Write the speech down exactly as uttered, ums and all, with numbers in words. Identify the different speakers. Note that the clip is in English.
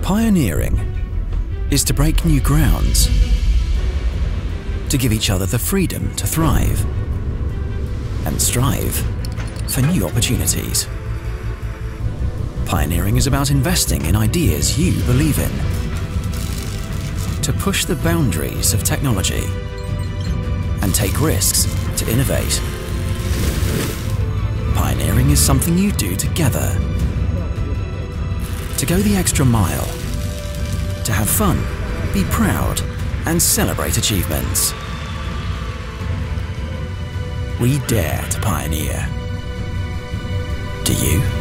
Speaker 1: Pioneering is to break new grounds, to give each other the freedom to thrive and strive for new opportunities. Pioneering is about investing in ideas you believe in, to push the boundaries of technology and take risks to innovate. Pioneering is something you do together. To go the extra mile, to have fun, be proud, and celebrate achievements. We dare to pioneer. Do you?